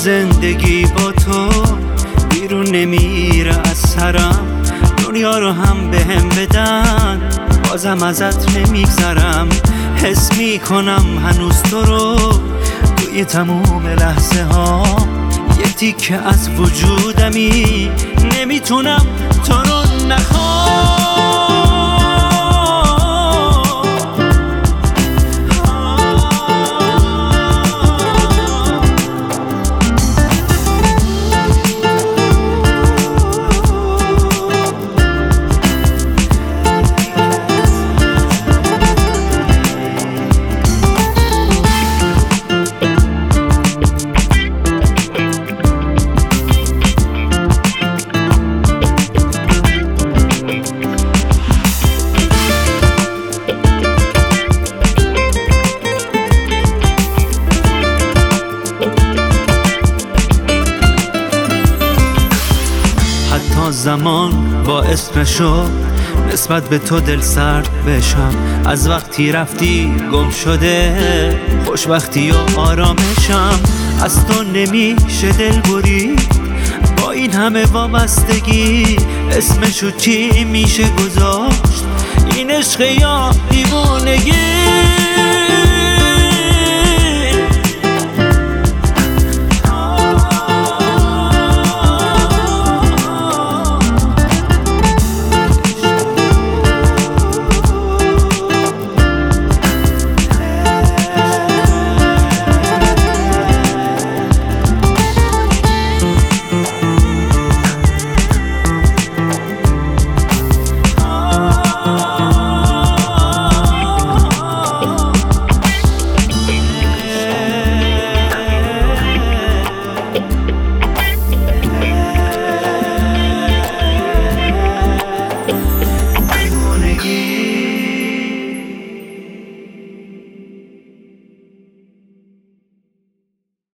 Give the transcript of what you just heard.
زندگی با تو بیرون نمیره از سرم. دنیا رو هم بهم بدن بازم ازت نمیگذرم. حس میکنم هنوز تو رو توی تموم لحظه ها. یه تیکه از وجودمی نمیتونم تو رو نخوام. زمان باعث نشد نسبت به تو دل سرد بشم. از وقتی رفتی گم شده خوشبختی و آرامشم. از تو نمیشه دل برید با این همه وابستگی. اسمشو چی میشه گذاشت این عشق یا دیوونگی؟